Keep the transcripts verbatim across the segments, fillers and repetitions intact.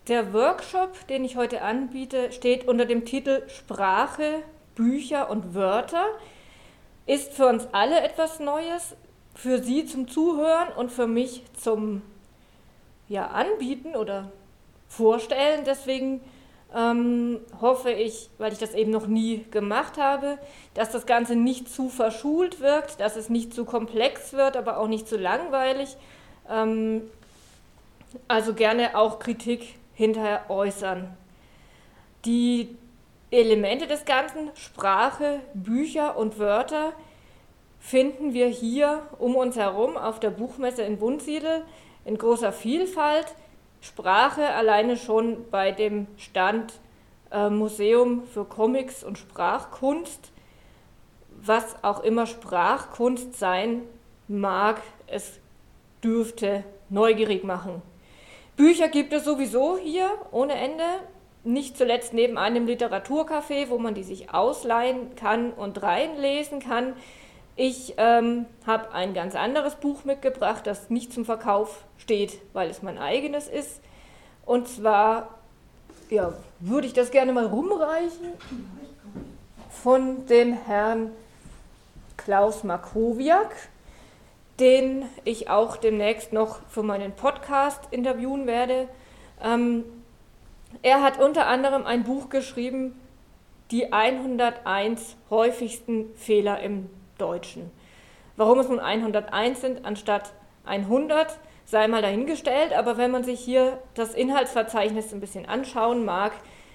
Der Workshop, den ich heute anbiete, steht unter dem Titel Sprache, Bücher und Wörter, ist für uns alle etwas Neues, für Sie zum Zuhören und für mich zum ja, Anbieten oder Vorstellen. Deswegen ähm, hoffe ich, weil ich das eben noch nie gemacht habe, dass das Ganze nicht zu verschult wirkt, dass es nicht zu komplex wird, aber auch nicht zu langweilig. Ähm, also gerne auch Kritik hinterher äußern. Die Elemente des Ganzen, Sprache, Bücher und Wörter, finden wir hier um uns herum auf der Buchmesse in Wunsiedel in großer Vielfalt. Sprache alleine schon bei dem Stand äh, Museum für Comics und Sprachkunst. Was auch immer Sprachkunst sein mag, es dürfte neugierig machen. Bücher gibt es sowieso hier ohne Ende, nicht zuletzt neben einem Literaturcafé, wo man die sich ausleihen kann und reinlesen kann. Ich ähm, habe ein ganz anderes Buch mitgebracht, das nicht zum Verkauf steht, weil es mein eigenes ist. Und zwar ja, würde ich das gerne mal rumreichen von dem Herrn Klaus Markowiak, den ich auch demnächst noch für meinen Podcast interviewen werde. Ähm, er hat unter anderem ein Buch geschrieben, die hunderteins häufigsten Fehler im Deutschen. Warum es nun hunderteins sind anstatt hundert, sei mal dahingestellt, aber wenn man sich hier das Inhaltsverzeichnis ein bisschen anschauen mag,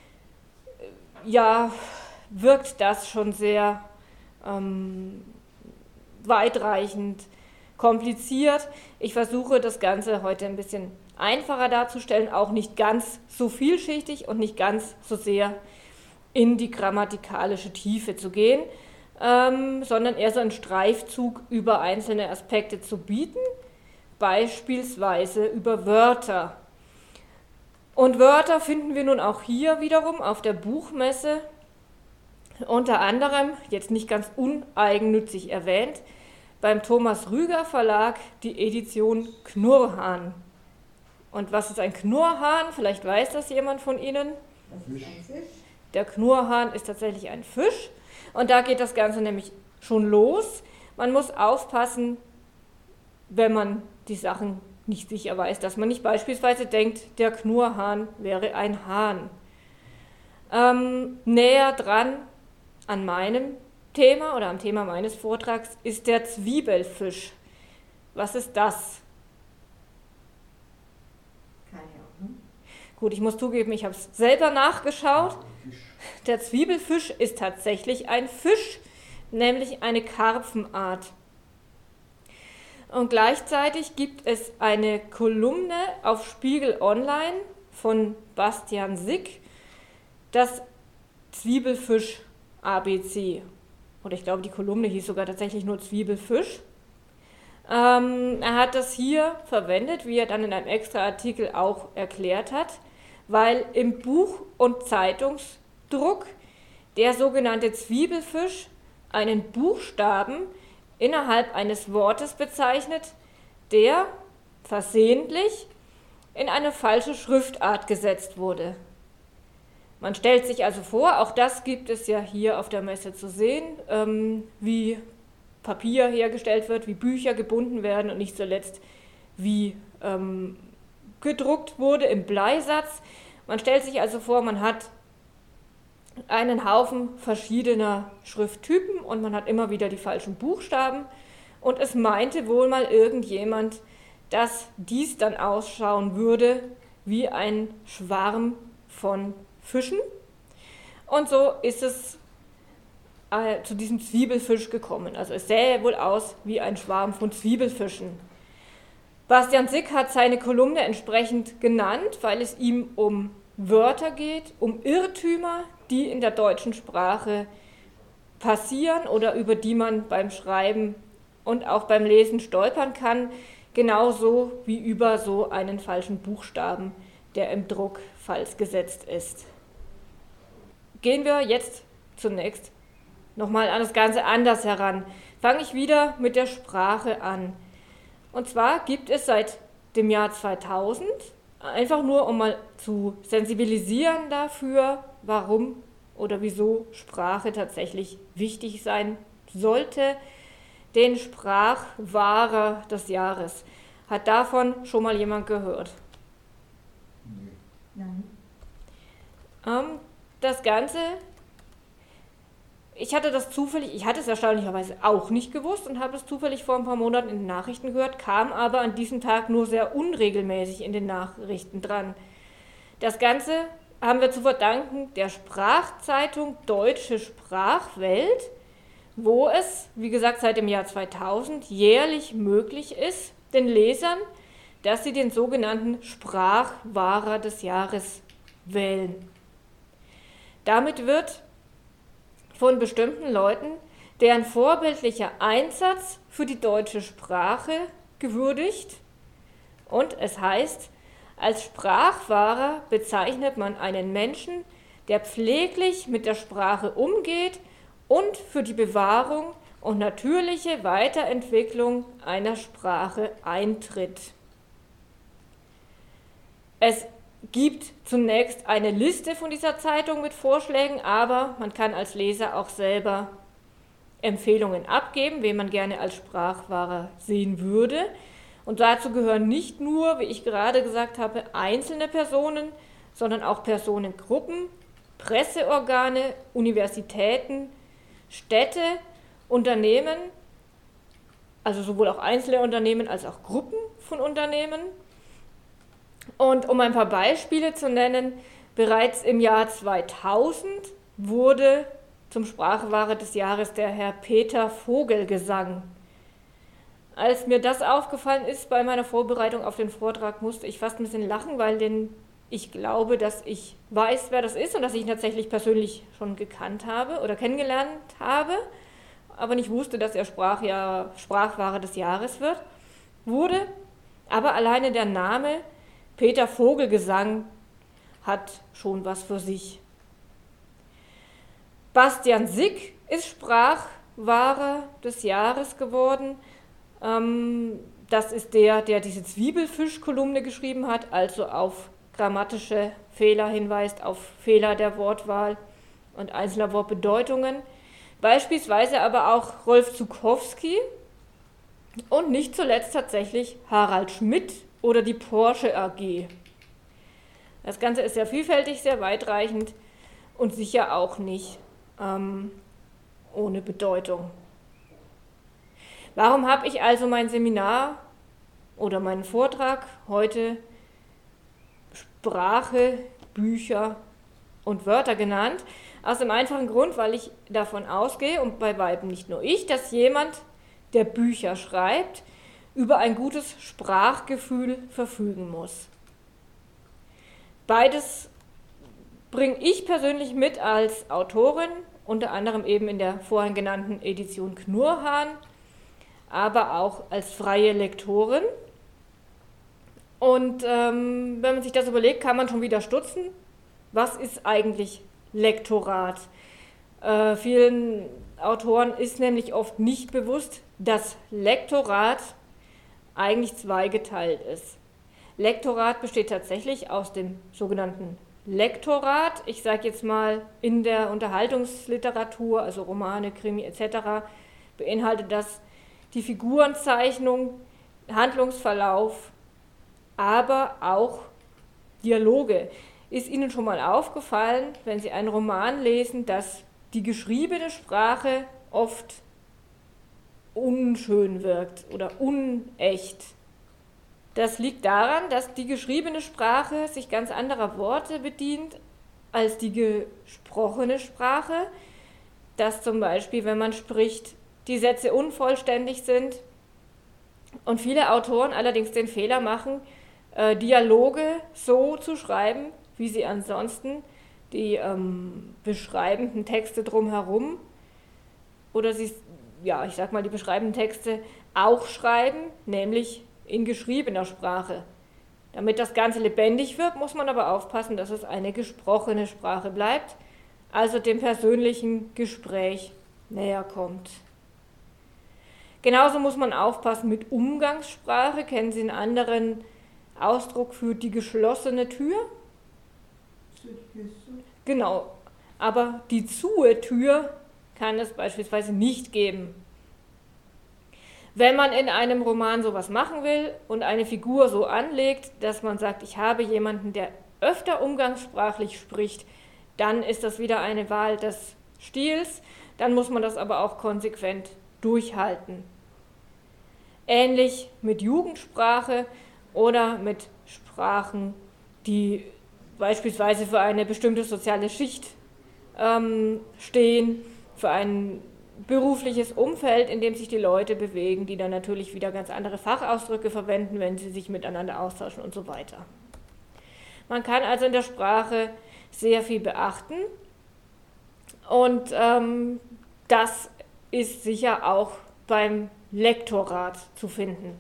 ja, wirkt das schon sehr ähm, weitreichend, kompliziert. Ich versuche das Ganze heute ein bisschen einfacher darzustellen, auch nicht ganz so vielschichtig und nicht ganz so sehr in die grammatikalische Tiefe zu gehen, ähm, sondern eher so einen Streifzug über einzelne Aspekte zu bieten, beispielsweise über Wörter. Und Wörter finden wir nun auch hier wiederum auf der Buchmesse, unter anderem, jetzt nicht ganz uneigennützig erwähnt, beim Thomas Rüger Verlag die Edition Knurrhahn. Und was ist ein Knurrhahn? Vielleicht weiß das jemand von Ihnen. Fisch. Der Knurrhahn ist tatsächlich ein Fisch. Und da geht das Ganze nämlich schon los. Man muss aufpassen, wenn man die Sachen nicht sicher weiß, dass man nicht beispielsweise denkt, der Knurrhahn wäre ein Hahn. Ähm, näher dran an meinem Thema oder am Thema meines Vortrags ist der Zwiebelfisch. Was ist das? Keine Ahnung. Gut, ich muss zugeben, ich habe es selber nachgeschaut. Der Zwiebelfisch ist tatsächlich ein Fisch, nämlich eine Karpfenart. Und gleichzeitig gibt es eine Kolumne auf Spiegel Online von Bastian Sick, das Zwiebelfisch A B C. Oder ich glaube, die Kolumne hieß sogar tatsächlich nur Zwiebelfisch. Ähm, er hat das hier verwendet, wie er dann in einem extra Artikel auch erklärt hat, weil im Buch- und Zeitungsdruck der sogenannte Zwiebelfisch einen Buchstaben innerhalb eines Wortes bezeichnet, der versehentlich in eine falsche Schriftart gesetzt wurde. Man stellt sich also vor, auch das gibt es ja hier auf der Messe zu sehen, ähm, wie Papier hergestellt wird, wie Bücher gebunden werden und nicht zuletzt wie ähm, gedruckt wurde im Bleisatz. Man stellt sich also vor, man hat einen Haufen verschiedener Schrifttypen und man hat immer wieder die falschen Buchstaben und es meinte wohl mal irgendjemand, dass dies dann ausschauen würde wie ein Schwarm von Fischen und so ist es äh, zu diesem Zwiebelfisch gekommen. Also es sähe wohl aus wie ein Schwarm von Zwiebelfischen. Bastian Sick hat seine Kolumne entsprechend genannt, weil es ihm um Wörter geht, um Irrtümer, die in der deutschen Sprache passieren oder über die man beim Schreiben und auch beim Lesen stolpern kann, genauso wie über so einen falschen Buchstaben, der im Druck falsch gesetzt ist. Gehen wir jetzt zunächst nochmal an das Ganze anders heran. Fange ich wieder mit der Sprache an. Und zwar gibt es seit dem Jahr zweitausend Einfach nur, um mal zu sensibilisieren dafür, warum oder wieso Sprache tatsächlich wichtig sein sollte. Den Sprachwahrer des Jahres. Hat davon schon mal jemand gehört? Nee. Nein. Ähm, das Ganze, ich hatte das zufällig, ich hatte es erstaunlicherweise auch nicht gewusst und habe es zufällig vor ein paar Monaten in den Nachrichten gehört, kam aber an diesem Tag nur sehr unregelmäßig in den Nachrichten dran. Das Ganze haben wir zu verdanken der Sprachzeitung Deutsche Sprachwelt, wo es, wie gesagt, seit dem Jahr zweitausend jährlich möglich ist, den Lesern, dass sie den sogenannten Sprachwahrer des Jahres wählen. Damit wird von bestimmten Leuten deren vorbildlicher Einsatz für die deutsche Sprache gewürdigt und es heißt, als Sprachwahrer bezeichnet man einen Menschen, der pfleglich mit der Sprache umgeht und für die Bewahrung und natürliche Weiterentwicklung einer Sprache eintritt. Es gibt zunächst eine Liste von dieser Zeitung mit Vorschlägen, aber man kann als Leser auch selber Empfehlungen abgeben, wen man gerne als Sprachwahrer sehen würde. Und dazu gehören nicht nur, wie ich gerade gesagt habe, einzelne Personen, sondern auch Personengruppen, Presseorgane, Universitäten, Städte, Unternehmen, also sowohl auch einzelne Unternehmen als auch Gruppen von Unternehmen. Und um ein paar Beispiele zu nennen, bereits im Jahr zweitausend wurde zum Sprachwahrer des Jahres der Herr Peter Vogelgesang. Als mir das aufgefallen ist bei meiner Vorbereitung auf den Vortrag, musste ich fast ein bisschen lachen, weil den ich glaube, dass ich weiß, wer das ist und dass ich ihn tatsächlich persönlich schon gekannt habe oder kennengelernt habe, aber nicht wusste, dass er Sprachjahr, Sprachwahrer des Jahres wird, wurde. Aber alleine der Name Peter Vogelgesang hat schon was für sich. Bastian Sick ist Sprachwahrer des Jahres geworden. Das ist der, der diese Zwiebelfisch-Kolumne geschrieben hat, also auf grammatische Fehler hinweist, auf Fehler der Wortwahl und einzelner Wortbedeutungen. Beispielsweise aber auch Rolf Zukowski und nicht zuletzt tatsächlich Harald Schmidt oder die Porsche A G. Das Ganze ist sehr vielfältig, sehr weitreichend und sicher auch nicht ähm, ohne Bedeutung. Warum habe ich also mein Seminar oder meinen Vortrag heute Sprache, Bücher und Wörter genannt? Aus dem einfachen Grund, weil ich davon ausgehe, und bei weitem nicht nur ich, dass jemand, der Bücher schreibt, über ein gutes Sprachgefühl verfügen muss. Beides bringe ich persönlich mit als Autorin, unter anderem eben in der vorhin genannten Edition Knurrhahn, aber auch als freie Lektorin. Und ähm, wenn man sich das überlegt, kann man schon wieder stutzen. Was ist eigentlich Lektorat? Äh, vielen Autoren ist nämlich oft nicht bewusst, dass Lektorat eigentlich zweigeteilt ist. Lektorat besteht tatsächlich aus dem sogenannten Lektorat. Ich sage jetzt mal, in der Unterhaltungsliteratur, also Romane, Krimi et cetera, beinhaltet das die Figurenzeichnung, Handlungsverlauf, aber auch Dialoge. Ist Ihnen schon mal aufgefallen, wenn Sie einen Roman lesen, dass die geschriebene Sprache oft unschön wirkt oder unecht? Das liegt daran, dass die geschriebene Sprache sich ganz anderer Worte bedient als die gesprochene Sprache, dass zum Beispiel, wenn man spricht, die Sätze unvollständig sind und viele Autoren allerdings den Fehler machen, äh, Dialoge so zu schreiben, wie sie ansonsten die ähm, beschreibenden Texte drumherum oder sie, ja, ich sag mal, die beschreibenden Texte auch schreiben, nämlich in geschriebener Sprache. Damit das Ganze lebendig wird, muss man aber aufpassen, dass es eine gesprochene Sprache bleibt, also dem persönlichen Gespräch näher kommt. Genauso muss man aufpassen mit Umgangssprache, kennen Sie in anderen Ausdruck für die geschlossene Tür. Genau, aber die zuhe Tür kann es beispielsweise nicht geben. Wenn man in einem Roman sowas machen will und eine Figur so anlegt, dass man sagt, ich habe jemanden, der öfter umgangssprachlich spricht, dann ist das wieder eine Wahl des Stils, dann muss man das aber auch konsequent durchhalten. Ähnlich mit Jugendsprache oder mit Sprachen, die beispielsweise für eine bestimmte soziale Schicht ähm, stehen, für ein berufliches Umfeld, in dem sich die Leute bewegen, die dann natürlich wieder ganz andere Fachausdrücke verwenden, wenn sie sich miteinander austauschen und so weiter. Man kann also in der Sprache sehr viel beachten und ähm, das ist sicher auch beim Lektorat zu finden.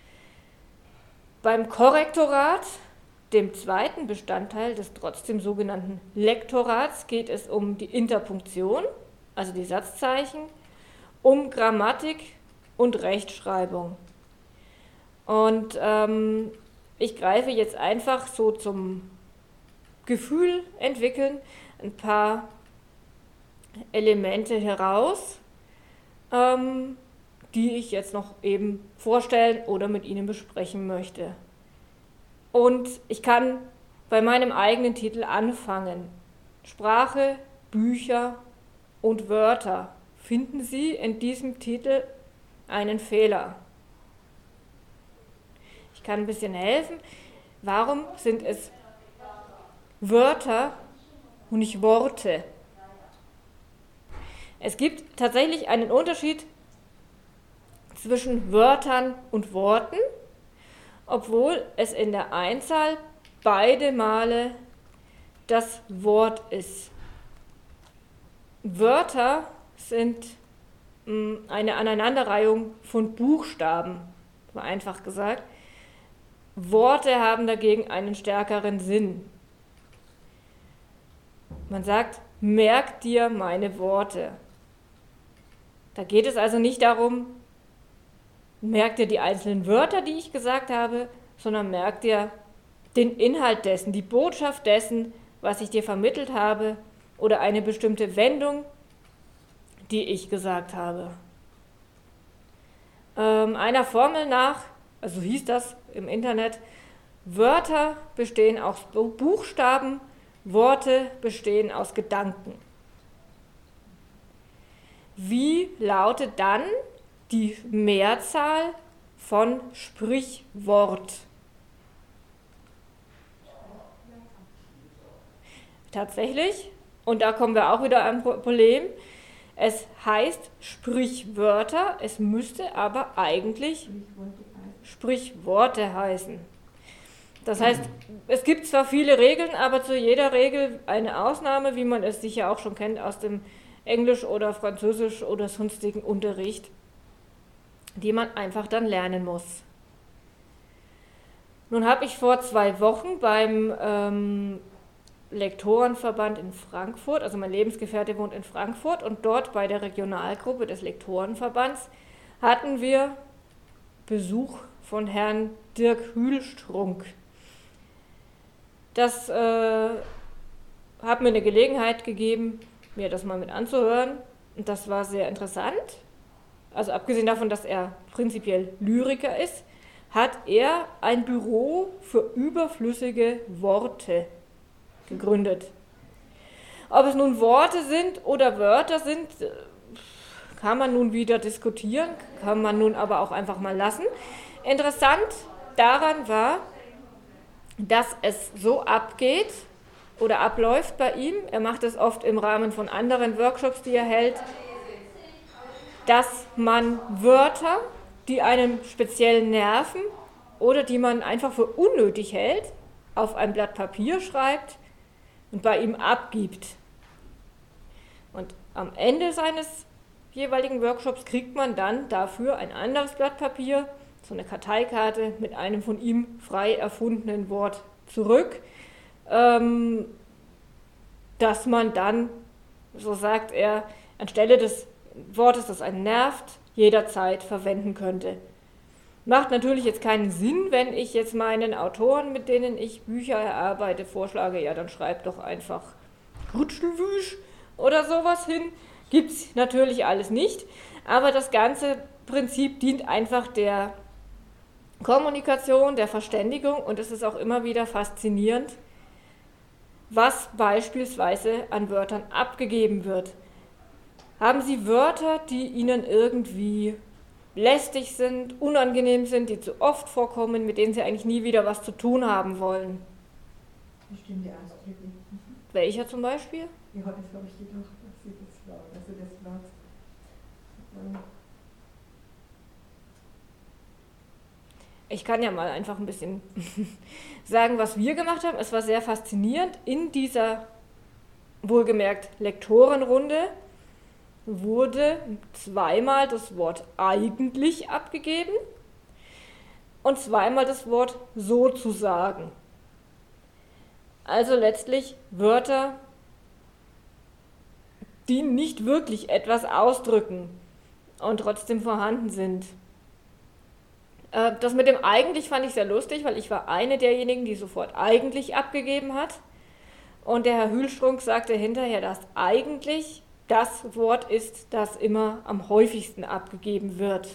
Beim Korrektorat, dem zweiten Bestandteil des trotzdem sogenannten Lektorats, geht es um die Interpunktion, also die Satzzeichen, um Grammatik und Rechtschreibung. Und ähm, ich greife jetzt einfach so zum Gefühl entwickeln ein paar Elemente heraus, ähm, die ich jetzt noch eben vorstellen oder mit Ihnen besprechen möchte. Und ich kann bei meinem eigenen Titel anfangen. Sprache, Bücher und Wörter. Finden Sie in diesem Titel einen Fehler? Ich kann ein bisschen helfen. Warum sind es Wörter und nicht Worte? Es gibt tatsächlich einen Unterschied zwischen Wörtern und Worten, obwohl es in der Einzahl beide Male das Wort ist. Wörter sind mh, eine Aneinanderreihung von Buchstaben, vereinfacht gesagt. Worte haben dagegen einen stärkeren Sinn. Man sagt, merk dir meine Worte. Da geht es also nicht darum, merk dir die einzelnen Wörter, die ich gesagt habe, sondern merk dir den Inhalt dessen, die Botschaft dessen, was ich dir vermittelt habe, oder eine bestimmte Wendung, die ich gesagt habe. Ähm, einer Formel nach, also hieß das im Internet, Wörter bestehen aus Buchstaben, Worte bestehen aus Gedanken. Wie lautet dann die Mehrzahl von Sprichwort? Tatsächlich, und da kommen wir auch wieder an ein Problem, es heißt Sprichwörter, es müsste aber eigentlich Sprichworte heißen. Das heißt, es gibt zwar viele Regeln, aber zu jeder Regel eine Ausnahme, wie man es sicher auch schon kennt aus dem Englisch oder Französisch oder sonstigen Unterricht, die man einfach dann lernen muss. Nun habe ich vor zwei Wochen beim ähm, Lektorenverband in Frankfurt, also mein Lebensgefährte wohnt in Frankfurt, und dort bei der Regionalgruppe des Lektorenverbands hatten wir Besuch von Herrn Dirk Hühlstrunk. Das äh, hat mir eine Gelegenheit gegeben, mir das mal mit anzuhören, und das war sehr interessant. Also abgesehen davon, dass er prinzipiell Lyriker ist, hat er ein Büro für überflüssige Worte gegründet. Ob es nun Worte sind oder Wörter sind, kann man nun wieder diskutieren, kann man nun aber auch einfach mal lassen. Interessant daran war, dass es so abgeht oder abläuft bei ihm, er macht es oft im Rahmen von anderen Workshops, die er hält, dass man Wörter, die einem speziell nerven oder die man einfach für unnötig hält, auf ein Blatt Papier schreibt und bei ihm abgibt. Und am Ende seines jeweiligen Workshops kriegt man dann dafür ein anderes Blatt Papier, so eine Karteikarte mit einem von ihm frei erfundenen Wort zurück, ähm, dass man dann, so sagt er, anstelle des Wortes, das einen nervt, jederzeit verwenden könnte. Macht natürlich jetzt keinen Sinn, wenn ich jetzt meinen Autoren, mit denen ich Bücher erarbeite, vorschlage, ja, dann schreib doch einfach Rutschelwüsch oder sowas hin. Gibt es natürlich alles nicht, aber das ganze Prinzip dient einfach der Kommunikation, der Verständigung, und es ist auch immer wieder faszinierend, was beispielsweise an Wörtern abgegeben wird. Haben Sie Wörter, die Ihnen irgendwie lästig sind, unangenehm sind, die zu oft vorkommen, mit denen Sie eigentlich nie wieder was zu tun haben wollen? Bestimmte Ausdrücke. Welcher zum Beispiel? Ja, das habe ich gedacht, dass Sie das war. Also das war. Ich kann ja mal einfach ein bisschen sagen, was wir gemacht haben. Es war sehr faszinierend. In dieser, wohlgemerkt, Lektorenrunde wurde zweimal das Wort eigentlich abgegeben und zweimal das Wort sozusagen. Also letztlich Wörter, die nicht wirklich etwas ausdrücken und trotzdem vorhanden sind. Das mit dem eigentlich fand ich sehr lustig, weil ich war eine derjenigen, die sofort eigentlich abgegeben hat. Und der Herr Hühlstrunk sagte hinterher, dass eigentlich das Wort ist, das immer am häufigsten abgegeben wird.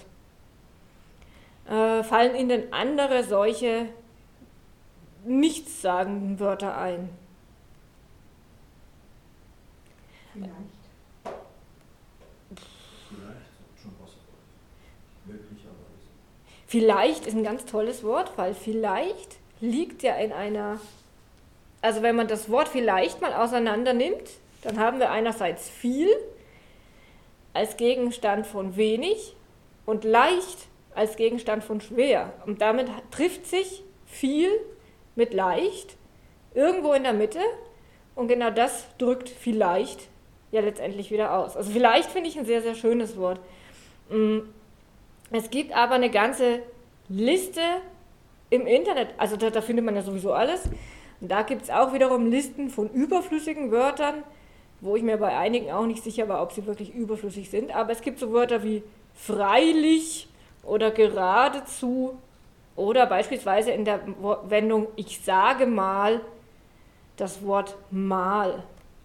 Äh, fallen Ihnen denn andere solche nichtssagenden Wörter ein? Vielleicht. Vielleicht ist ein ganz tolles Wort, weil vielleicht liegt ja in einer, also wenn man das Wort vielleicht mal auseinander nimmt, dann haben wir einerseits viel als Gegenstand von wenig und leicht als Gegenstand von schwer. Und damit trifft sich viel mit leicht irgendwo in der Mitte und genau das drückt vielleicht ja letztendlich wieder aus. Also vielleicht finde ich ein sehr, sehr schönes Wort. Es gibt aber eine ganze Liste im Internet, also da, da findet man ja sowieso alles. Und da gibt es auch wiederum Listen von überflüssigen Wörtern, wo ich mir bei einigen auch nicht sicher war, ob sie wirklich überflüssig sind. Aber es gibt so Wörter wie freilich oder geradezu oder beispielsweise in der Wendung ich sage mal das Wort mal.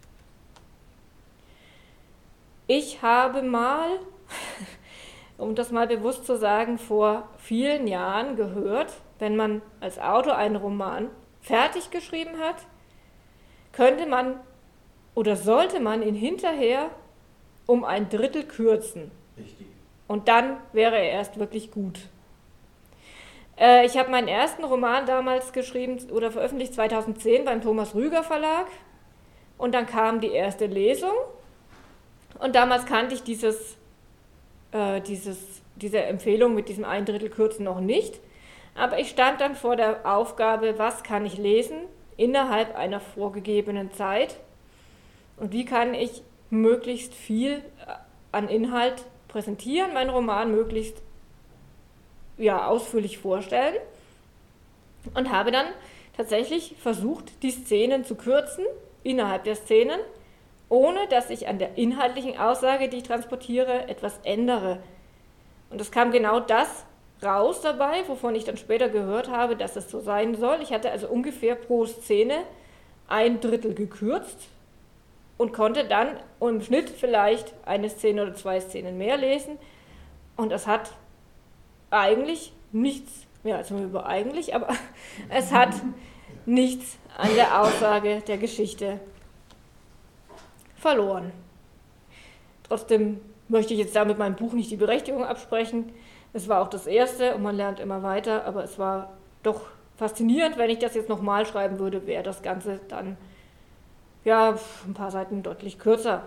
Ich habe mal, um das mal bewusst zu sagen, vor vielen Jahren gehört, wenn man als Autor einen Roman fertig geschrieben hat, könnte man oder sollte man ihn hinterher um ein Drittel kürzen. Richtig. Und dann wäre er erst wirklich gut. Äh, ich habe meinen ersten Roman damals geschrieben oder veröffentlicht zweitausendzehn beim Thomas Rüger Verlag und dann kam die erste Lesung und damals kannte ich dieses, äh, dieses, diese Empfehlung mit diesem ein Drittel kürzen noch nicht, aber ich stand dann vor der Aufgabe, was kann ich lesen innerhalb einer vorgegebenen Zeit und wie kann ich möglichst viel an Inhalt präsentieren, meinen Roman möglichst ja, ausführlich vorstellen und habe dann tatsächlich versucht, die Szenen zu kürzen, innerhalb der Szenen, ohne dass ich an der inhaltlichen Aussage, die ich transportiere, etwas ändere. Und es kam genau das raus dabei, wovon ich dann später gehört habe, dass es so sein soll. Ich hatte also ungefähr pro Szene ein Drittel gekürzt und konnte dann im Schnitt vielleicht eine Szene oder zwei Szenen mehr lesen. Und es hat eigentlich nichts, ja, also über eigentlich, aber es hat nichts an der Aussage der Geschichte verloren. Trotzdem möchte ich jetzt damit meinem Buch nicht die Berechtigung absprechen. Es war auch das erste und man lernt immer weiter, aber es war doch faszinierend. Wenn ich das jetzt nochmal schreiben würde, wäre das Ganze dann ja ein paar Seiten deutlich kürzer.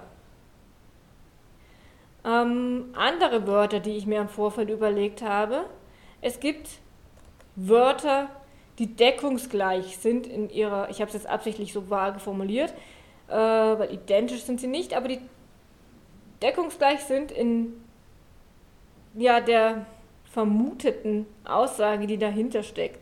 Ähm, andere Wörter, die ich mir im Vorfeld überlegt habe. Es gibt Wörter, die deckungsgleich sind in ihrer, ich habe es jetzt absichtlich so vage formuliert, äh, weil identisch sind sie nicht, aber die deckungsgleich sind in ja, der vermuteten Aussage, die dahinter steckt.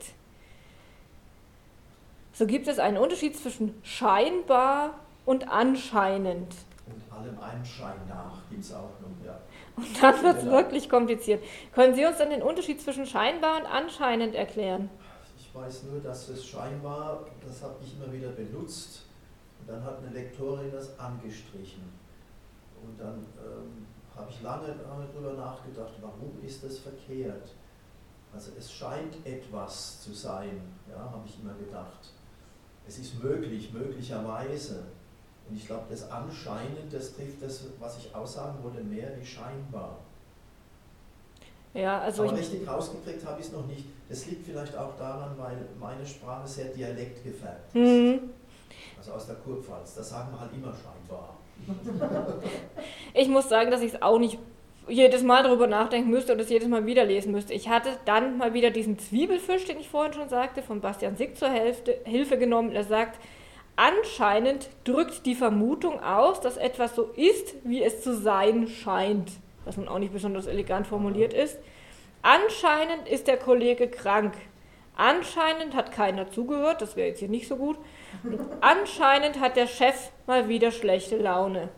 So gibt es einen Unterschied zwischen scheinbar und anscheinend. Und allem Anschein nach gibt es auch noch, ja. Und dann wird es Genau. wirklich kompliziert. Können Sie uns dann den Unterschied zwischen scheinbar und anscheinend erklären? Ich weiß nur, dass es scheinbar, das habe ich immer wieder benutzt, und dann hat eine Lektorin das angestrichen. Und dann ähm, habe ich lange, lange darüber nachgedacht, warum ist das verkehrt? Also es scheint etwas zu sein, ja, habe ich immer gedacht. Es ist möglich, möglicherweise. Und ich glaube, das anscheinend, das trifft das, was ich aussagen wollte, mehr wie scheinbar. Ja, also Aber ich, richtig rausgekriegt habe ich es noch nicht. Das liegt vielleicht auch daran, weil meine Sprache sehr dialektgefärbt ist. hm, Also aus der Kurpfalz, da sagen wir halt immer scheinbar. ich muss sagen, dass ich es auch nicht jedes Mal darüber nachdenken müsste und es jedes Mal wieder lesen müsste. Ich hatte dann mal wieder diesen Zwiebelfisch, den ich vorhin schon sagte, von Bastian Sick zur Hälfte, Hilfe genommen. Er sagt, anscheinend drückt die Vermutung aus, dass etwas so ist, wie es zu sein scheint. Was nun auch nicht besonders elegant formuliert ist. Anscheinend ist der Kollege krank. Anscheinend hat keiner zugehört, das wäre jetzt hier nicht so gut. Und anscheinend hat der Chef mal wieder schlechte Laune.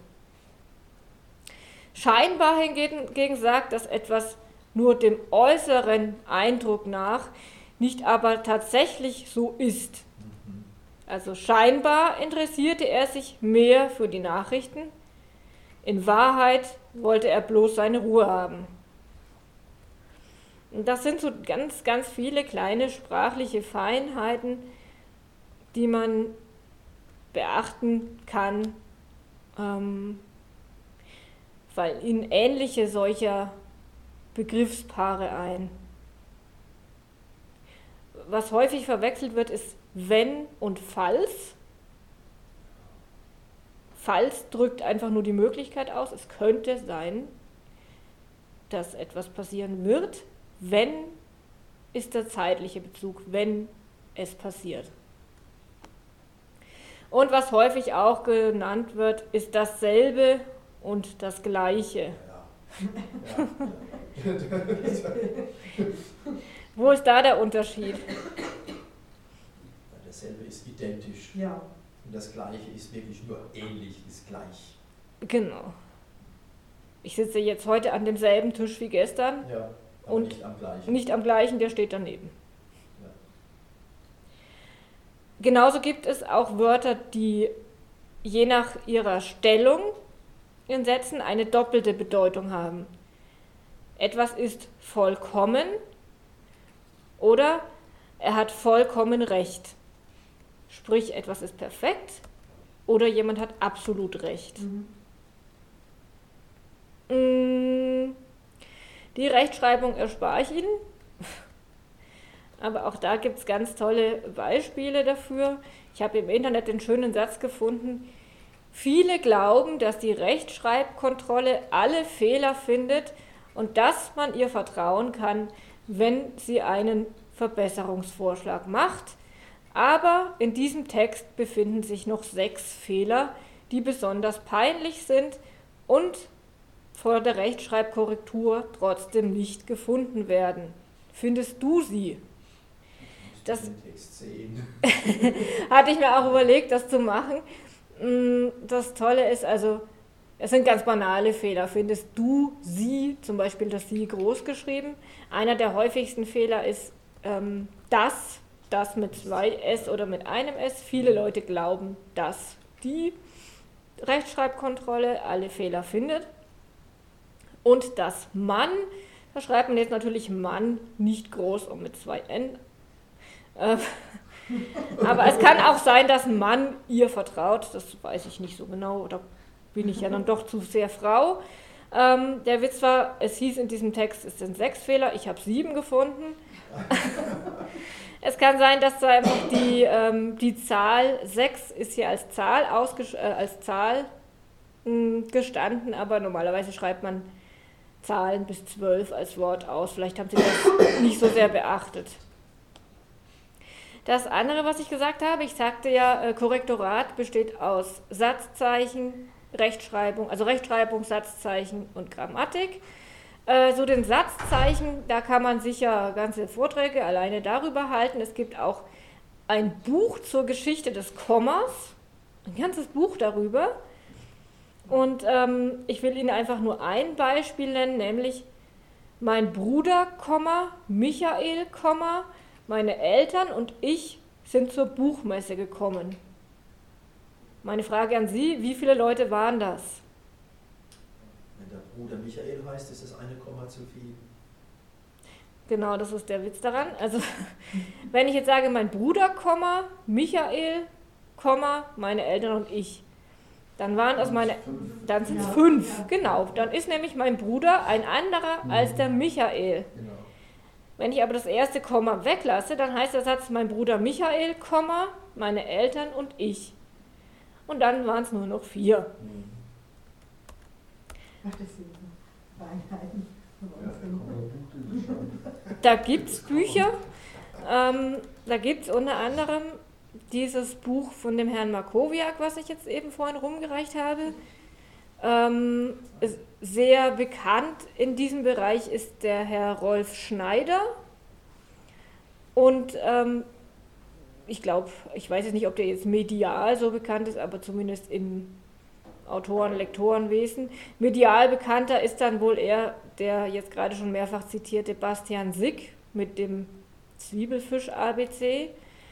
Scheinbar hingegen sagt, dass etwas nur dem äußeren Eindruck nach nicht aber tatsächlich so ist. Also scheinbar interessierte er sich mehr für die Nachrichten. In Wahrheit wollte er bloß seine Ruhe haben. Und das sind so ganz, ganz viele kleine sprachliche Feinheiten, die man beachten kann, ähm, fallen Ihnen ähnliche solcher Begriffspaare ein. Was häufig verwechselt wird, ist wenn und falls. Falls drückt einfach nur die Möglichkeit aus, es könnte sein, dass etwas passieren wird. Wenn ist der zeitliche Bezug, wenn es passiert. Und was häufig auch genannt wird, ist dasselbe und das Gleiche. Ja. Ja. Ja. Wo ist da der Unterschied? Dasselbe ist identisch. Ja. Und das Gleiche ist wirklich nur ähnlich, ist gleich. Genau. Ich sitze jetzt heute an demselben Tisch wie gestern Ja, aber und nicht am gleichen. nicht am gleichen, der steht daneben. Ja. Genauso gibt es auch Wörter, die je nach ihrer Stellung in Sätzen eine doppelte Bedeutung haben. Etwas ist vollkommen oder er hat vollkommen recht. Sprich, etwas ist perfekt oder jemand hat absolut recht. Mhm. Die Rechtschreibung erspare ich Ihnen, aber auch da gibt es ganz tolle Beispiele dafür. Ich habe im Internet den schönen Satz gefunden, viele glauben, dass die Rechtschreibkontrolle alle Fehler findet und dass man ihr vertrauen kann, wenn sie einen Verbesserungsvorschlag macht. Aber in diesem Text befinden sich noch sechs Fehler, die besonders peinlich sind und vor der Rechtschreibkorrektur trotzdem nicht gefunden werden. Findest du sie? Das Den Text sehen. hatte ich mir auch überlegt, das zu machen. Das Tolle ist also, es sind ganz banale Fehler. Findest du sie, zum Beispiel das sie groß geschrieben? Einer der häufigsten Fehler ist ähm, das, das mit zwei S oder mit einem S. Viele Leute glauben, dass die Rechtschreibkontrolle alle Fehler findet. Und das Mann, da schreibt man jetzt natürlich Mann nicht groß und mit zwei N. Äh, aber es kann auch sein, dass ein Mann ihr vertraut, das weiß ich nicht so genau, oder bin ich ja dann doch zu sehr Frau. Ähm, der Witz war, es hieß in diesem Text, es sind sechs Fehler, ich habe sieben gefunden. Es kann sein, dass da einfach die, ähm, die Zahl sechs ist hier als Zahl, ausges- äh, als Zahl mh, gestanden, aber normalerweise schreibt man Zahlen bis zwölf als Wort aus. Vielleicht haben Sie das nicht so sehr beachtet. Das andere, was ich gesagt habe, ich sagte ja, äh, Korrektorat besteht aus Satzzeichen, Rechtschreibung, also Rechtschreibung, Satzzeichen und Grammatik. Äh, so den Satzzeichen, da kann man sicher ganze Vorträge alleine darüber halten. Es gibt auch ein Buch zur Geschichte des Kommas, ein ganzes Buch darüber, Und ähm, ich will Ihnen einfach nur ein Beispiel nennen, nämlich mein Bruder, Michael, meine Eltern und ich sind zur Buchmesse gekommen. Meine Frage an Sie, wie viele Leute waren das? Wenn der Bruder Michael heißt, ist es eine Komma zu viel. Genau, das ist der Witz daran. Also, wenn ich jetzt sage, mein Bruder, Michael, meine Eltern und ich, dann waren es meine, dann sind es Ja, fünf, ja. genau. Dann ist nämlich mein Bruder ein anderer als der Michael. Genau. Wenn ich aber das erste Komma weglasse, dann heißt der Satz mein Bruder Michael, meine Eltern und ich. Und dann waren es nur noch vier. Ach, das sind so Feinheiten. Da gibt es Bücher, ähm, da gibt es unter anderem dieses Buch von dem Herrn Markowiak, was ich jetzt eben vorhin rumgereicht habe. Ähm, ist sehr bekannt in diesem Bereich ist der Herr Rolf Schneider. Und ähm, ich glaube, ich weiß jetzt nicht, ob der jetzt medial so bekannt ist, aber zumindest im Autoren-, Lektorenwesen. Medial bekannter ist dann wohl eher der jetzt gerade schon mehrfach zitierte Bastian Sick mit dem Zwiebelfisch-A B C.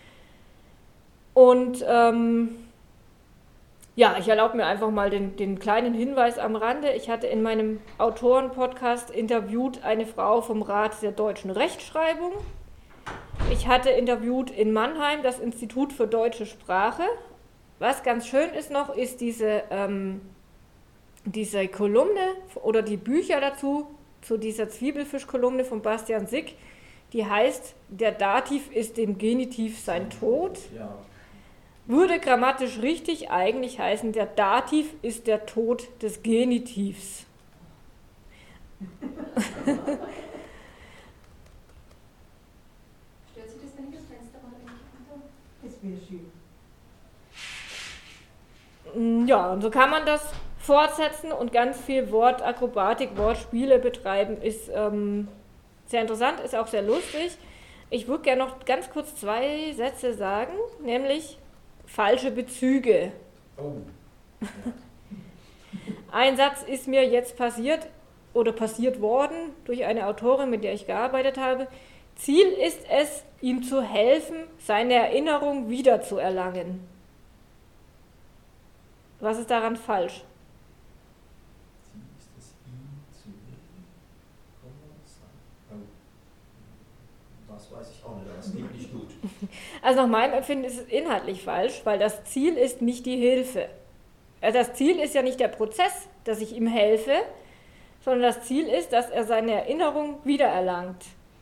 Und ähm, ja, ich erlaube mir einfach mal den, den kleinen Hinweis am Rande. Ich hatte in meinem Autoren-Podcast interviewt eine Frau vom Rat der deutschen Rechtschreibung. Ich hatte interviewt in Mannheim das Institut für deutsche Sprache. Was ganz schön ist noch, ist diese, ähm, diese Kolumne oder die Bücher dazu, zu dieser Zwiebelfisch-Kolumne von Bastian Sick, die heißt, der Dativ ist dem Genitiv sein Tod. Ja. Würde grammatisch richtig eigentlich heißen, der Dativ ist der Tod des Genitivs. Stört Sie das, wenn ich das Fenster mache, wenn ich runter? Das wäre schön. Ja, und so kann man das fortsetzen und ganz viel Wortakrobatik, Wortspiele betreiben, ist ähm, sehr interessant, ist auch sehr lustig. Ich würde gerne noch ganz kurz zwei Sätze sagen, nämlich falsche Bezüge. Oh. Ein Satz ist mir jetzt passiert oder passiert worden durch eine Autorin, mit der ich gearbeitet habe. Ziel ist es, ihm zu helfen, seine Erinnerung wiederzuerlangen. Was ist daran falsch? Ist es ihm zu helfen? Das weiß ich auch nicht, aber es geht nicht gut. Also nach meinem Empfinden ist es inhaltlich falsch, weil das Ziel ist nicht die Hilfe. Also das Ziel ist ja nicht der Prozess, dass ich ihm helfe, sondern das Ziel ist, dass er seine Erinnerung wiedererlangt.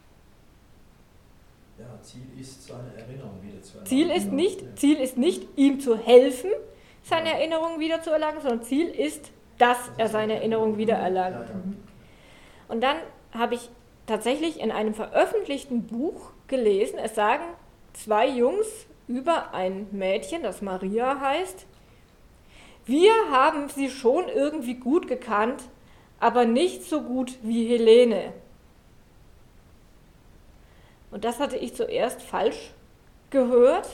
Ja, Ziel ist, seine Erinnerung wieder zu erlangen. Ziel ist Ja. nicht, Ziel ist nicht, ihm zu helfen, seine Erinnerung wiederzuerlangen, sondern Ziel ist, dass er seine Erinnerung wiedererlangt. Ja, ja. Und dann habe ich tatsächlich in einem veröffentlichten Buch gelesen, es sagen zwei Jungs über ein Mädchen, das Maria heißt, wir haben sie schon irgendwie gut gekannt, aber nicht so gut wie Helene. Und das hatte ich zuerst falsch gehört.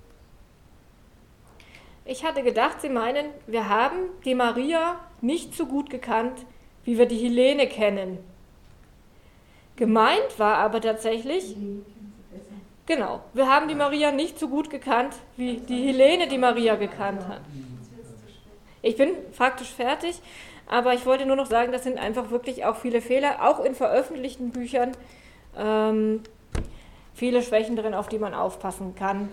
Ich hatte gedacht, sie meinen, wir haben die Maria nicht so gut gekannt, wie wir die Helene kennen. Gemeint war aber tatsächlich, genau, wir haben die Maria nicht so gut gekannt, wie die Helene die Maria gekannt hat. Ich bin faktisch fertig, aber ich wollte nur noch sagen, das sind einfach wirklich auch viele Fehler, auch in veröffentlichten Büchern, ähm, viele Schwächen drin, auf die man aufpassen kann.